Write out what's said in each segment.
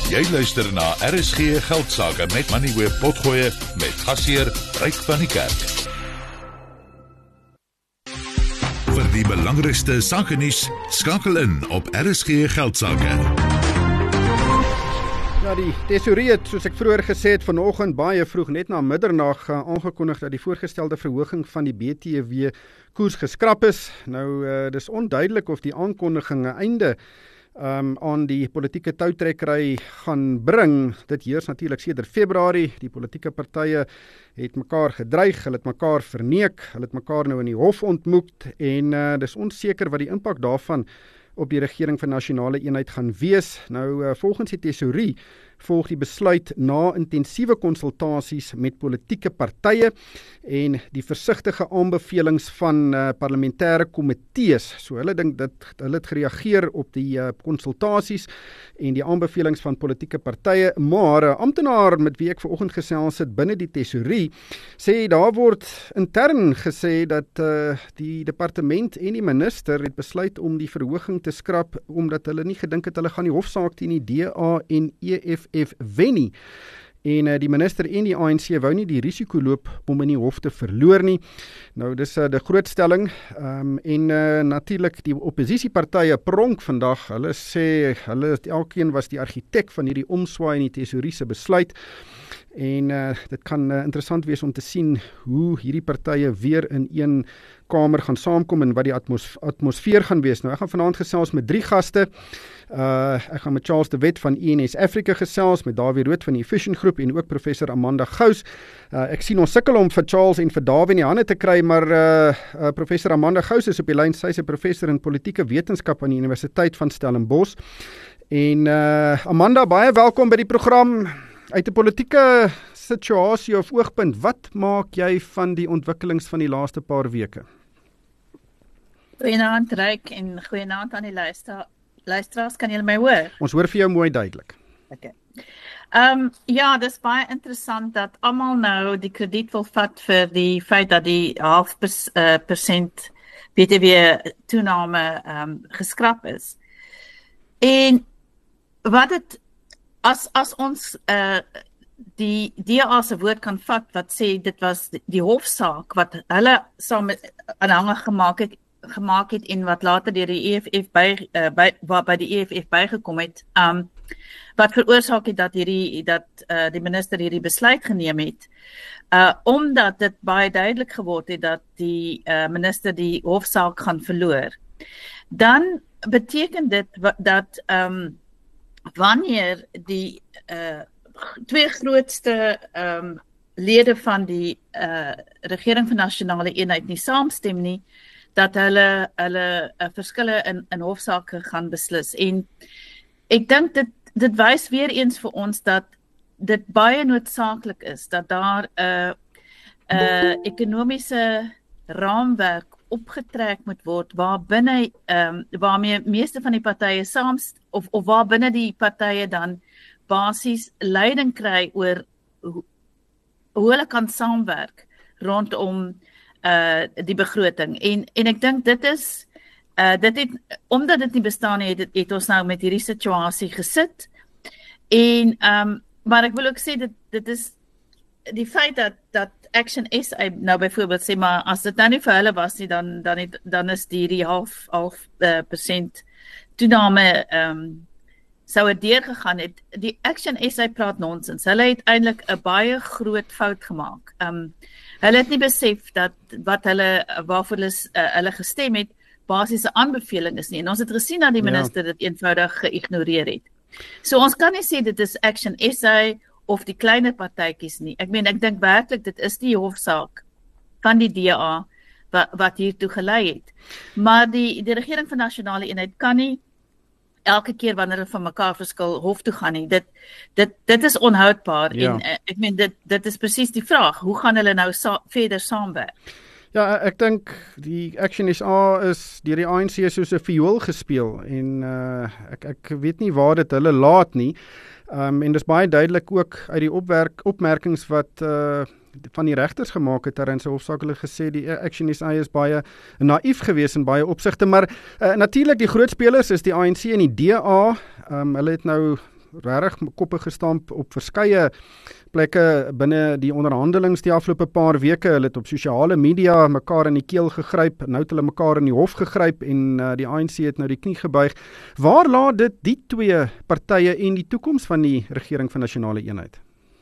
Jy luister na RSG Geldsaake met Money Web Potgoe met gasheer Ryk van die Kerk. Vir die belangrikste sakenuus, skakel in op RSG Geldsaake. Ja, die tesourier het, soos ek vroeër gesê het, vanoggend baie vroeg net na middernag aangekondig dat die voorgestelde verhoging van die BTW koers geskrap is. Nou, dis onduidelik of die aankondiging 'n einde aan die politieke toutrekkery gaan bring. Dit heers natuurlik sedert Februarie. Die politieke partye het mekaar gedreig, hulle het mekaar verneek, hulle het mekaar nou in die hof ontmoet en dis onseker wat die impak daarvan op die regering van nasionale eenheid gaan wees. Nou, volgens die tesourie volg die besluit na intensiewe konsultasies met politieke partye en die versigtige aanbevelings van parlementêre komitees. So hulle dink dat hulle het gereageer op die konsultasies en die aanbevelings van politieke partye, maar 'n amptenaar met wie ek vanoggend gesels het binne die tesourie sê daar word intern gesê dat die departement en die minister het besluit om die verhoging te skrap omdat hulle nie gedink het hulle gaan die hofsaak teen die DA en EFF wen nie. En die minister en die ANC wou nie die risiko loop om in die hof te verloor nie. Nou, dis die grootstelling. Natuurlik die opposisiepartye pronk vandag. Hulle sê, elkeen was die argitek van hierdie omswaai in die tesourie se besluit. En dit kan interessant wees om te sien hoe hierdie partye weer in een kamer gaan saamkom en wat die atmosfeer gaan wees. Nou, ek gaan vanaand gesels met 3 gaste. Ek gaan met Charles de Wet van ENS Africa gesels, met Dawie Rood van die Efficient Groep en ook professor Amanda Gous. Ek sien ons sukkel om vir Charles en vir Dawie in die hande te kry, maar professor Amanda Gous is op die lyn. Sy is 'n professor in politieke wetenskap aan die Universiteit van Stellenbosch. En Amanda, baie welkom by die program. Uit 'n politieke situasie of oogpunt, wat maak jy van die ontwikkelings van die laaste paar weke? Goeienaand Ryk en goeienaand aan die luisteraars, kan julle my hoor? Ons hoor vir jou mooi duidelik. Okay. Ja, dis baie interessant dat almal nou die krediet wil vat vir die feit dat die 0,5% BTW toename geskrap is. En wat het as ons die DA se woord kan vat wat sê dit was die hofsaak wat hulle saam met aanhanger gemaak het en wat later deur die EFF by die EFF bygekom het, wat veroorsaak het dat die minister hierdie besluit geneem het, omdat dit baie duidelik geword het dat die minister die hofsaak gaan verloor. Dan beteken dit dat wanneer die 2 grootste lede van die regering van nasionale eenheid nie saamstem nie, dat hulle verskille in hofsaake gaan beslis. En ek dink dit wys weer eens vir ons dat dit baie noodsaaklik is dat daar 'n ekonomiese raamwerk opgetrek moet word waarmee meeste van die partye of waar binne die partye dan basies leiding kry oor hoe hulle kan saamwerk rondom die begroting. En ek dink dit is omdat dit nie bestaan het ons nou met hierdie situasie gesit. En maar ek wil ook sê dit is die feit dat Action SA nou byvoorbeeld sê, maar as dit nou nie vir hulle was nie, dan is die half % toename sou het deurgegaan het. Die Action SA praat nonsens. Hulle het eintlik 'n baie groot fout gemaak. Hulle het nie besef dat waarvoor hulle gestem het, basiese aanbeveling is nie. En ons het gesien dat die minister dit eenvoudig geïgnoreer het. So ons kan nie sê dit is Action SA of die kleiner partytjies nie. Ek dink werklik dit is die hofsaak van die DA wat hiertoe gelei het. Maar die regering van nasionale eenheid kan nie elke keer wanneer hulle van mekaar verskil hof toe gaan nie. Dit is onhoudbaar. En dit is presies die vraag, hoe gaan hulle nou verder saamwerk? Ja, ek dink die Action SA is deur die ANC soos 'n viool gespeel en ek weet nie waar dit hulle laat nie. En dis baie duidelik ook uit die opmerkings wat van die regters gemaak het in sy hofsaak. Hulle gesê die Action SA is baie naïef gewees in baie opsigte, maar natuurlik die groot spelers is die ANC en die DA. Hulle het nou regtig koppe gestamp op verskeie plekke binne die onderhandelings die afgelope paar weke. Hulle het op sosiale media mekaar in die keel gegryp, nou het hulle mekaar in die hof gegryp en die ANC het nou die knie gebuig. Waar laat dit die twee partye en die toekoms van die regering van nasionale eenheid?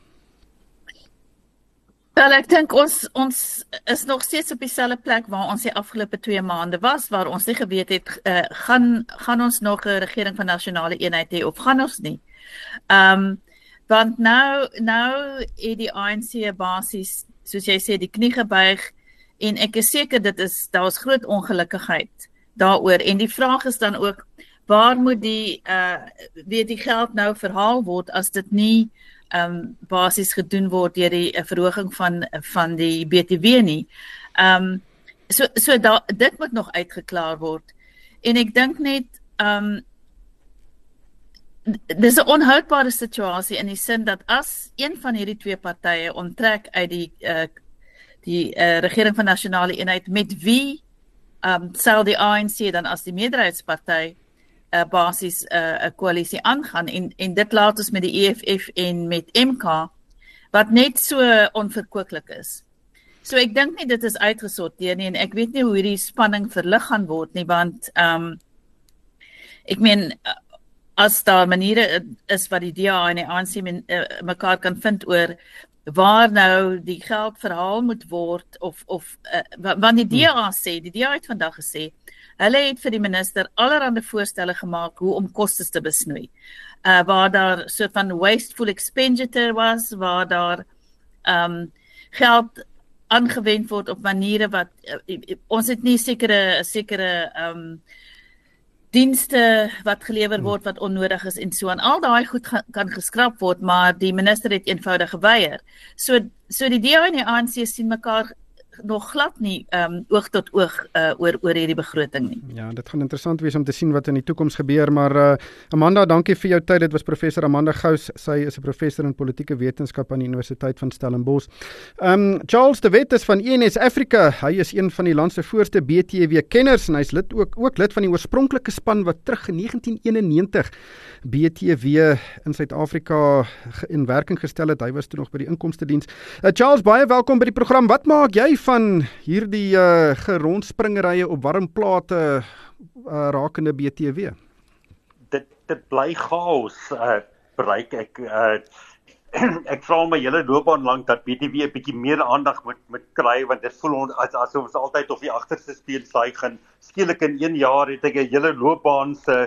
Wel, ek dink ons is nog steeds op dieselfde plek waar ons die afgelope 2 maande was, waar ons nie geweet het, gaan ons nog 'n regering van nasionale eenheid hê of gaan ons nie. Want nou het die ANC basies, soos jy sê, die knie gebuig en ek is seker daar is groot ongelukkigheid daaroor en die vraag is dan ook, waar moet die geld nou verhaal word as dit nie basies gedoen word deur die verhoging van die BTW nie. Dit moet nog uitgeklaar word. En ek dink net dis 'n onhoudbare situasie in die sin dat as een van hierdie twee partye onttrek uit die regering van nasionale eenheid, met wie sal die ANC dan as die meerderheidsparty basis 'n koalisie aangaan en dit laat ons met die EFF en met MK wat net so onverkooklik is. So ek dink nie dit is uitgesorteer nie en ek weet nie hoe hierdie spanning verlig gaan word nie want ek meen as daar maniere is wat die DA en die ANC mekaar kan vind oor waar nou die geld verhaal moet word of want die DA het vandag gesê hulle het vir die minister allerhande voorstelle gemaak hoe om kostes te besnoei. Waar daar so van wasteful expenditure was, waar daar geld aangewend word op maniere wat ons het nie sekere dienste wat gelewer word wat onnodig is en so aan. Al daai goed kan geskraap word, maar die minister het eenvoudig geweier. So die DA en die ANC sien mekaar nog glad nie oog tot oog oor hierdie begroting nie. Ja, dit gaan interessant wees om te sien wat in die toekoms gebeur, maar Amanda, dankie vir jou tyd. Dit was professor Amanda Gous. Sy is 'n professor in politieke wetenskap aan die Universiteit van Stellenbosch. Charles de Wet is van ENS Africa. Hy is een van die land se voorste BTW-kenners en hy's ook lid van die oorspronklike span wat terug in 1991 BTW in Suid-Afrika in werking gestel het. Hy was toe nog by die inkomstediens. Charles, baie welkom by die program. Wat maak jy van hierdie gerondspringerye op warm plate rakende BTW? Dit bly chaos bereik. Ek vra my hele loopbaan lank dat BTW 'n bietjie meer aandag moet kry want dit voel asof ons altyd op die agterste speen suig en skielik in 1 jaar het ek 'n hele loopbaan se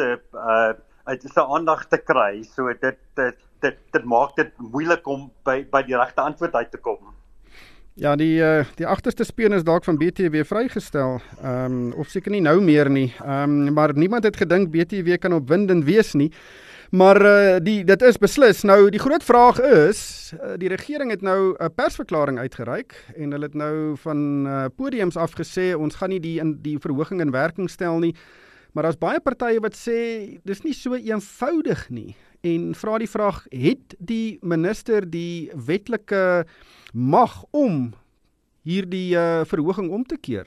aandag te kry. So dit maak dit moeilik om by die regte antwoord uit te kom. Ja, die agterste speen is dalk van BTW vrygestel, of seker nie nou meer nie, maar niemand het gedink BTW kan opwindend wees nie, maar dit is beslis. Nou, die groot vraag is, die regering het nou 'n persverklaring uitgereik, en hulle het nou van podiums af gesê, ons gaan nie die verhoging in werking stel nie, maar daar's baie partye wat sê, dis nie so eenvoudig nie, en vra die vraag, het die minister die wetlike mag om hierdie verhoging om te keer?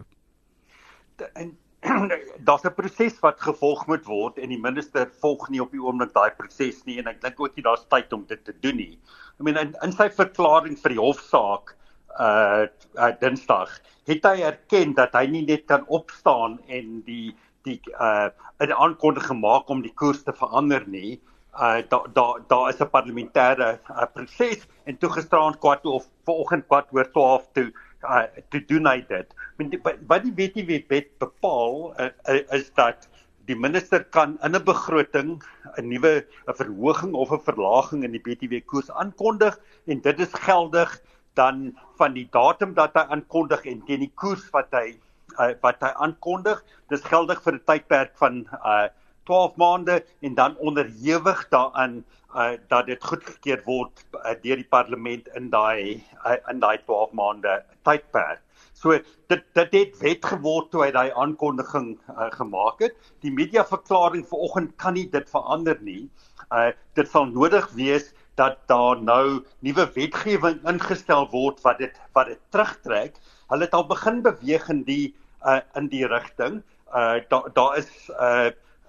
Daar's 'n proses wat gevolg moet word en die minister volg nie op die oomblik daai proses nie en ek dink ook nie daar's tyd om dit te doen nie. I mean in sy verklaring vir die hofsaak Dinsdag het hy erken dat hy nie net kan opstaan en die 'n aankondiging maak om die koers te verander nie. Daar is 'n parlementêre proses en toegestaan vanoggend 12:15 toe doen hy dit. Wat die BTW-wet bepaal is dat die minister kan in 'n begroting 'n verhoging of 'n verlaging in die BTW-koers aankondig en dit is geldig dan van die datum dat hy aankondig en teen die koers wat hy aankondig. Dis geldig vir 'n tydperk van 12 maande en dan onderhewig daaraan dat dit goedgekeur word deur die parlement in daai 12 maande tydperk. So dit het wet geword toe hy daai aankondiging gemaak het. Die mediaverklaring vanoggend kan nie dit verander nie. Dit sal nodig wees dat daar nou nuwe wetgewing ingestel word wat dit terugtrek. Hulle het al begin beweeg in die rigting. Daar is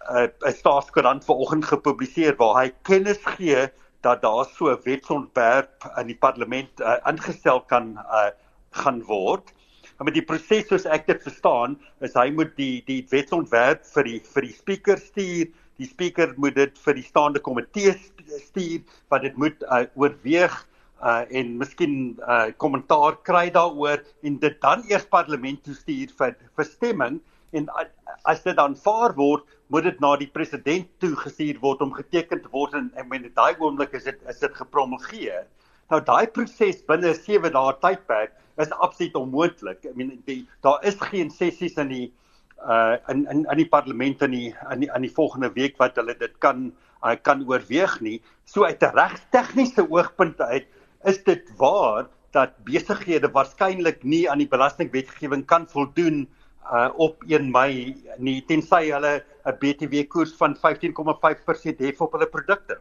Staatskoerant vanoggend gepubliseer waar hy kennis gee dat daar so 'n wetsontwerp in die parlement ingestel kan gaan word. Maar die proses soos ek dit verstaan, is hy moet die wetsontwerp vir die speaker stuur. Die speaker moet dit vir die staande komitee stuur, wat dit moet oorweeg en miskien kommentaar kry daaroor en dit dan eers parlement toe stuur vir stemming. En as dit aanvaar word, moet dit na die president toe gestuur word om geteken te word en in daai oomblik is dit gepromulgeer. Nou daai proses binne 'n 7 dae tydperk is absoluut onmoontlik. Daar is geen sessies in die parlement in die volgende week wat hulle dit kan oorweeg nie. So uit 'n regstegniese oogpunt uit is dit waar dat besighede waarskynlik nie aan die belastingwetgewing kan voldoen op 1 Mei nie, tensy hulle 'n BTW koers van 15,5% hef op hulle produkte.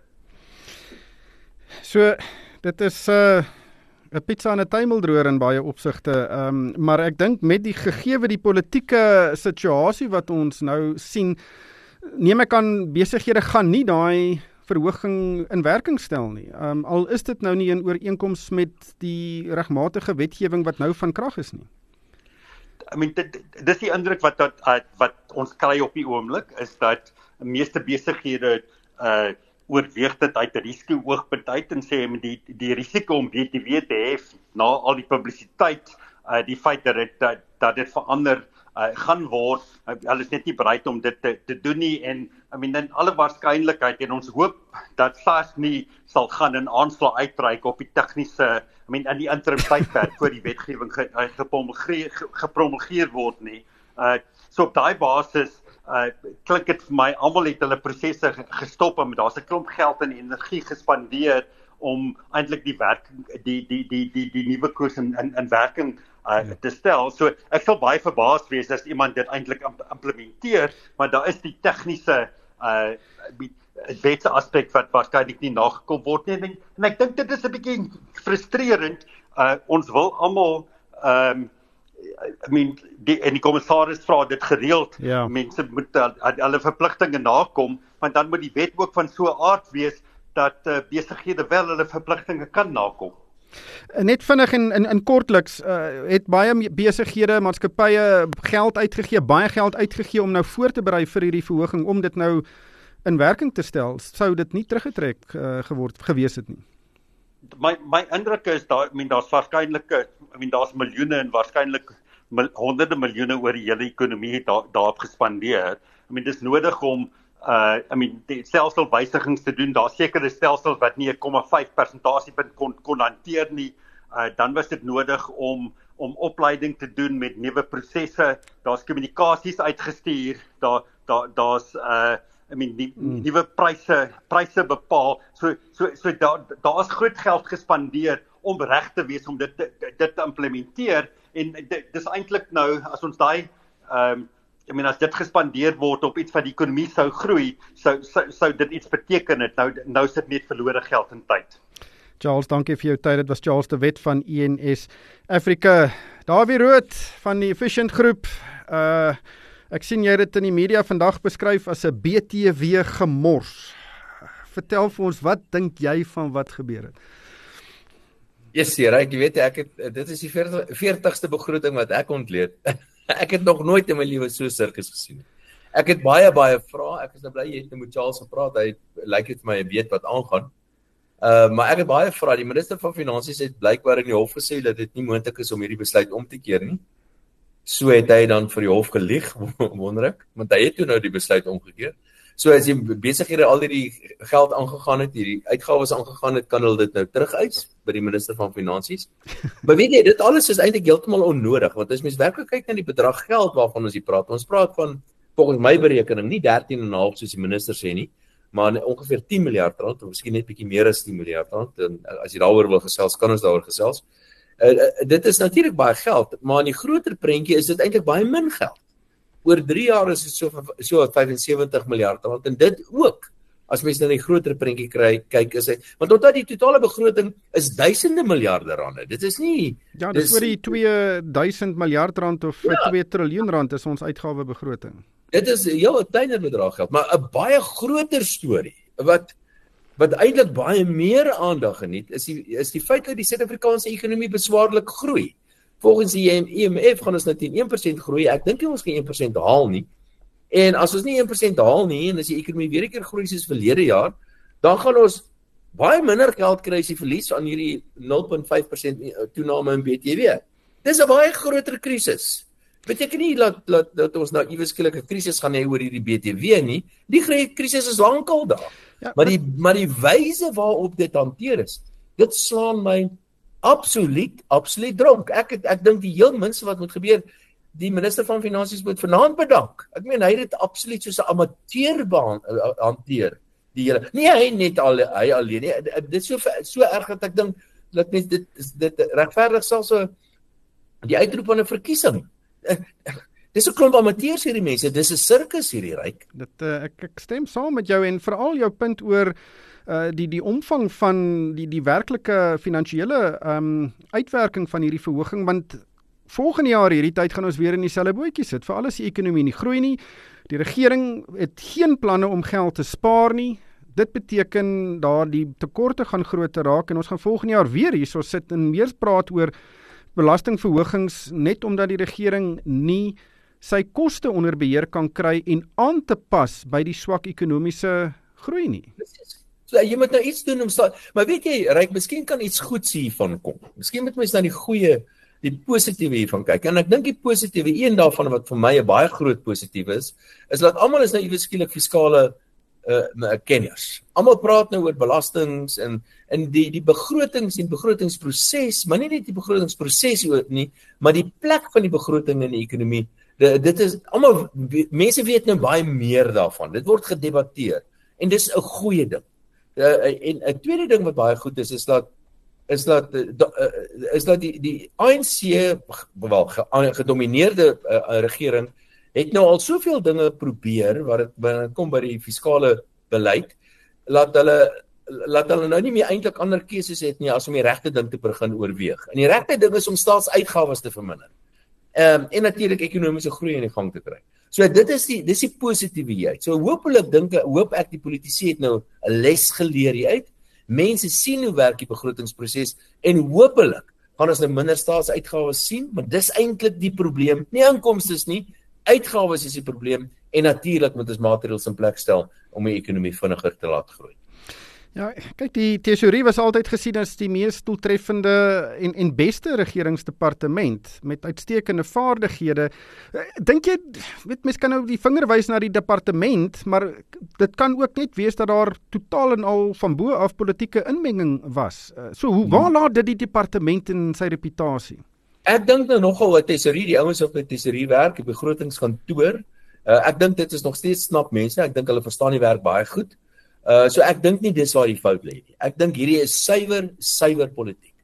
So, dit is 'n pizza en 'n tuimeldroër in baie opsigte, maar ek dink met die gegeewe die politieke situasie wat ons nou sien, neem ek aan besighede gaan nie daai verhoging in werking stel nie. Al is dit nou nie in ooreenkoms met die regmatige wetgewing wat nou van krag is nie. Dis die indruk wat ons kry op die oomblik, is dat meeste besighede oorweeg dit uit 'n risiko-oogpunt uit en sê die risiko om BTW te hef na al die publisiteit, die feit dat dit verander gaan word, hulle is net nie bereid om dit te doen nie en in alle waarskynlikheid en ons hoop dat SARS nie sal gaan en aanslag uitreik op die tegniese, in die interim tydperk voor die wetgewing gepromulgeer word nie. So op daai basis klink dit vir my, almal het hulle prosesse gestop en daar's 'n klomp geld en energie gespandeer om eintlik die nuwe koers in werking te stel. So ek sal baie verbaas wees as iemand dit eintlik implementeer, maar daar is die tegniese wetse aspek wat waarskynlik nie nagekom word nie. En ek dink dit is 'n bietjie frustrerend. Ons wil almal die kommissaris vra dit gereeld. Ja. Mense moet hulle verpligtinge nakom, want dan moet die wet ook van so 'n aard wees dat besighede wel hulle verpligtinge kan nakom. Net vinnig en kortliks, het baie besighede, maatskappye baie geld uitgegee om nou voor te berei vir hierdie verhoging, om dit nou in werking te stel. Sou dit nie teruggetrek gewees het nie? My indruk is daar's waarskynlik, daar's miljoene en waarskynlik honderde miljoene oor die hele ekonomie daarop gespandeer. Dis nodig om die stelselwysigings te doen. Daar's sekere stelsels wat nie 1,5 persentasiepunt kon hanteer nie. Dan was dit nodig om opleiding te doen met nuwe prosesse. Daar's kommunikasies uitgestuur. Daar's nuwe pryse bepaal. So daar's groot geld gespandeer om reg te wees om dit te implementeer en dis eintlik nou as ons daai as dit gespandeer word op iets wat die ekonomie sou groei, sou dit iets beteken het. Nou is dit net verlore geld en tyd. Charles, dankie vir jou tyd. Dit was Charles de Wet van ENS Afrika. Dawie Rood van die Efficient Groep. Ek sien jy het dit in die media vandag beskryf as 'n BTW gemors. Vertel vir ons, wat dink jy van wat gebeur het? Yes, jy weet, dit is die 40ste begroting wat ek ontleed. Ek het nog nooit in my lewe so sirkus gesien. Ek het baie vrae. Ek is nou bly jy het met Charles gepraat. Hy lyk dit vir my weet wat aangaan. Maar ek het baie vrae. Die minister van Finansies het blykbaar in die hof gesê dat dit nie moontlik is om hierdie besluit om te keer nie. So het hy dan vir die hof gelieg, wonder ek, want hy het toe nou die besluit omgekeer. So as die besighede al hierdie geld aangegaan het, hierdie uitgawes aangegaan het, kan hulle dit nou terugeis by die minister van Finansies. Maar weet jy, dit alles is eintlik heeltemal onnodig, want as mens werklik kyk na die bedrag geld waarvan ons hier praat, ons praat van, volgens my berekening, nie 13,5 soos die minister sê nie, maar ongeveer 10 miljard rand, of miskien net bietjie meer as 10 miljard rand, en as jy daaroor wil gesels, kan ons daaroor gesels. Dit is natuurlik baie geld, maar in die groter prentjie is dit eintlik baie min geld. Oor 3 jaar is dit so 75 miljard rand, en dit ook, as mens na die groter prentjie kyk, is hy, want omdat die totale begroting is duisende miljarde rande, dit is nie... Ja, dit is oor die 2000 miljard rand of 2 triljoen rand is ons uitgawebegroting. Dit is 'n kleiner bedrag geld, maar 'n baie groter storie wat eintlik baie meer aandag geniet is die feit dat die Suid-Afrikaanse ekonomie beswaarlik groei. Volgens die IMF gaan ons nou teen 1% groei. Ek dink nie ons gaan 1% haal nie. En as ons nie 1% haal nie en as die ekonomie weer 'n keer groei soos verlede jaar, dan gaan ons baie minder geld kry as die verlies aan hierdie 0.5% toename in BTW. Dis 'n baie groter krisis. Beteken nie dat ons nou iewes skielik 'n krisis gaan hê oor hierdie BTW nie. Die krisis is lankal daar. Ja, maar die wyse waarop dit hanteer is, dit slaan my absoluut dronk. Ek dink die heel minste wat moet gebeur, die minister van Finansies moet vanaand bedank. Ek meen hy het dit absoluut soos 'n amateurbaan hanteer. Die hele nie hy net hy alleen nie. Dit is so erg dat ek dink dat mens dit regverdig selfs so die uitroep van 'n verkiesing. Dis 'n klomp amateurs hierdie mense, dis 'n sirkus hierdie ryk. Ek stem saam met jou en veral jou punt oor die omvang van die werklike finansiële uitwerking van hierdie verhoging, want volgende jaar hierdie tyd gaan ons weer in dieselfde bootjie sit, veral as die ekonomie nie groei nie. Die regering het geen planne om geld te spaar nie. Dit beteken daar die tekorte gaan groter raak en ons gaan volgende jaar weer hierso sit en meer praat oor belastingverhogings net omdat die regering nie sy koste onder beheer kan kry en aan te pas by die swak ekonomiese groei nie. So jy moet nou iets doen maar weet jy, Ryk, miskien kan iets goeds hiervan kom. Miskien moet mens na die positiewe hiervan kyk. En ek dink die positiewe een daarvan wat vir my 'n baie groot positief is dat almal is nou iewes skielik fiskale kenners. Almal praat nou oor belastings en die begrotings en begrotingsproses, maar nie net die begrotingsproses nie, maar die plek van die begroting in die ekonomie. Dit is almal mense weet nou baie meer daarvan. Dit word gedebatteer en dis 'n goeie ding. En 'n tweede ding wat baie goed is dat die ANC gedomineerde regering het nou al soveel dinge probeer wat dit kom by die fiskale beleid, laat hulle nou nie meer eintlik ander keuses het nie as om die regte ding te begin oorweeg. En die regte ding is om staatsuitgawes te verminder. En natuurlik ekonomiese groei in die gang te kry. So dis die positiwiteit. So hoop ek die politici het nou 'n les geleer hieruit. Mense sien hoe werk die begrotingsproses en hopelik gaan ons nou minder staatsuitgawes sien, maar dis eintlik die probleem. Nie inkomstes nie, uitgawes is die probleem en natuurlik moet ons maatreëls in plek stel om die ekonomie vinniger te laat groei. Ja, kyk, die tesourie was altyd gesien as die mees doeltreffende en beste regeringsdepartement met uitstekende vaardighede. Dink jy, mens kan nou die vinger wys na die departement, maar dit kan ook net wees dat daar totaal en al van bo af politieke inmenging was. Waar laat dit die departement in sy reputasie? Ek dink nou nogal 'n tesourie, die ouens op die tesourie werk, die begrotingskantoor. Ek dink dit is nog steeds knap mense. Ek dink hulle verstaan die werk baie goed. So ek dink nie dis waar die fout lê nie. Ek dink hierdie is suiwer politiek.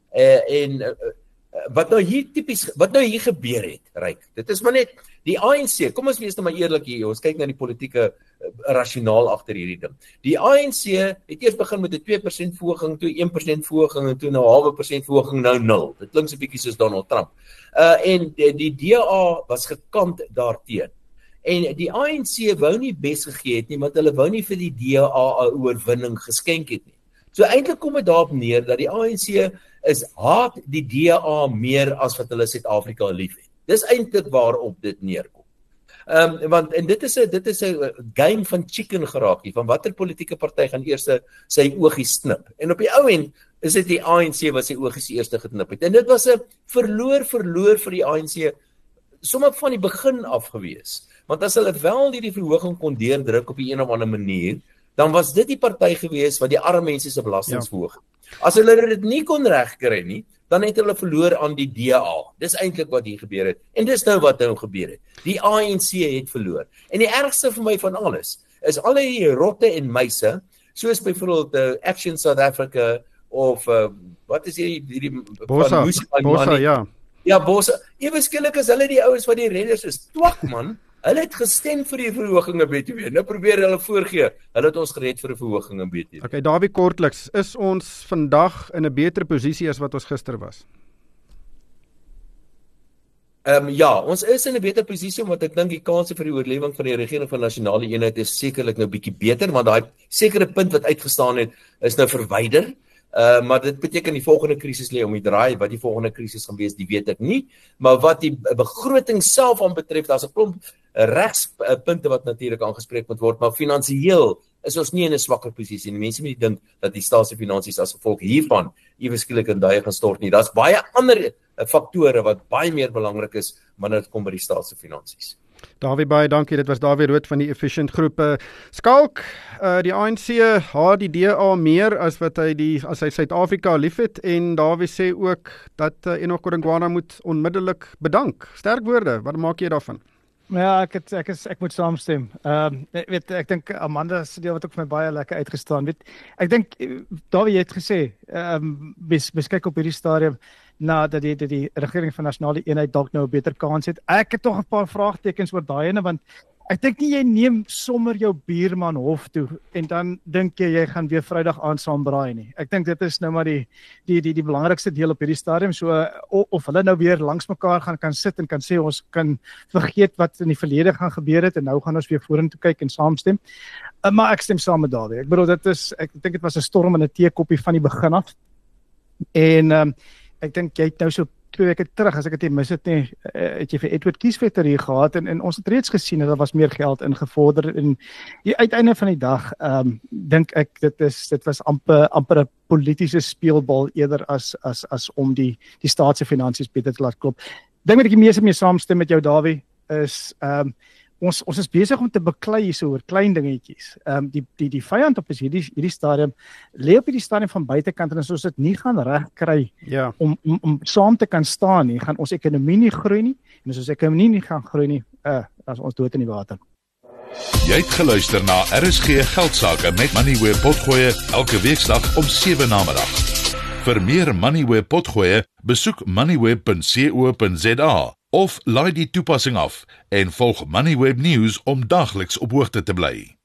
Wat nou hier gebeur het, Ryk. Dit is maar net die ANC. Kom ons wees nou maar eerlik hier. Ons kyk na die politieke rasionaal agter hierdie ding. Die ANC het eers begin met 'n 2% verhoging, toe 1% verhoging en toe nou 0.5% verhoging, nou 0. Dit klink so 'n bietjie soos Donald Trump. En die DA was gekant daarteen. En die ANC wou nie bes gegee het nie, want hulle wou nie vir die DA 'n oorwinning geskenk het nie. So eintlik kom dit daarop neer dat die ANC haat die DA meer as wat hulle Suid-Afrika liefhet. Dis eintlik waarop dit neerkom. Want dit is 'n game van chicken geraakie, van watter politieke party gaan eers sy oogies knip. En op die ou end is dit die ANC wat sy oogies eers geknip het. En dit was 'n verloor vir die ANC sommer van die begin af gewees. Want as hulle wel hierdie verhoging kon deurdruk op 'n een of ander manier, dan was dit die party gewees wat die arme mense se belastings verhoog. As hulle dit nie kon regkry nie, dan het hulle verloor aan die DA. Dis eintlik wat hier gebeur het. En dis nou wat nou gebeur het. Die ANC het verloor. En die ergste vir my van alles is al die rotte en muise, soos byvoorbeeld Action South Africa of wat is hierdie Bosa, ja. Ja, Bosa. Ewe skielik is hulle die ouens wat die redders is. Twak man. Hulle het gestem vir die verhoging in BTW. Nou probeer hulle voorgee. Hulle het ons gered vir 'n verhoging in BTW. Okay, Dawie, kortliks, is ons vandag in 'n beter posisie as wat ons gister was? Ja, ons is in 'n beter posisie omdat ek dink die kanse vir die oorlewing van die regering van nasionale eenheid is sekerlik nou bietjie beter, want daai sekere punt wat uitgestaan het is nou verwyder. Maar dit beteken die volgende krisis lê om die draai. Wat die volgende krisis gaan wees, die weet ek nie. Maar wat die begroting self aan betref, daar's 'n klomp regspunte wat natuurlik aangespreek moet word, maar finansiëel is ons nie in 'n swakker posisie nie. Mense moet nie dink dat die staatsfinansies as gevolg hiervan ewe skielik in duie gaan stort nie. Daar's baie ander faktore wat baie meer belangrik is wanneer dit kom by die staatsfinansies. Dawie, baie dankie. Dit was Dawie Rood van die Efficient Groep. Skalk, die ANC haat die DA meer as wat as hy Suid-Afrika liefhet, en Dawie sê ook dat Enoch Godongwana moet onmiddellik bedank. Sterk woorde, wat maak jy daarvan? Ja, ek moet saamstem. Ek dink Amanda se deel wat ook vir my baie lekker uitgestaan. Ek dink Dawie het gesê, beskik op hierdie stadium dat die regering van nasionale eenheid dalk nou 'n beter kans het. Ek het tog 'n paar vraagtekens oor daai ene, want ek dink nie jy neem sommer jou buurman hof toe en dan dink jy gaan weer Vrydag aand saam braai nie. Ek dink dit is nou maar die belangrikste deel op hierdie stadium. So of hulle nou weer langs mekaar kan sit en kan sê ons kan vergeet wat in die verlede gaan gebeur het en nou gaan ons weer vorentoe kyk en saamstem. Maar ek stem saam met Dawie. Ek bedoel ek dink dit was 'n storm in 'n teekoppie van die begin af. En ek dink jy het nou so 2 weke terug, as ek dit nie mis het nie, het jy vir Edward Kieswetter hier gehad en ons het reeds gesien dat daar was meer geld ingevorder en die uiteinde van die dag dink ek dit was amper 'n politiese speelbal eerder as om die staat se finansies beter te laat klop. Dink wat ek die meeste mee saamstem met jou Dawie is ons is besig om te beklei hierso oor klein dingetjies. Die vyand op is hierdie stadium lê op hierdie stadium van buitekant en as ons dit nie gaan regkry om saam te kan staan nie, gaan ons ekonomie nie groei nie en as ons ekonomie nie gaan groei nie, as ons dood in die water. Jy het geluister na RSG Geldsaake met Moneyweb Potgoe elke weeksdag om 7 namiddag. Vir meer Moneyweb Potgoe, besoek moneyweb.co.za of laai die toepassing af en volg Moneyweb News om dagliks op hoogte te bly.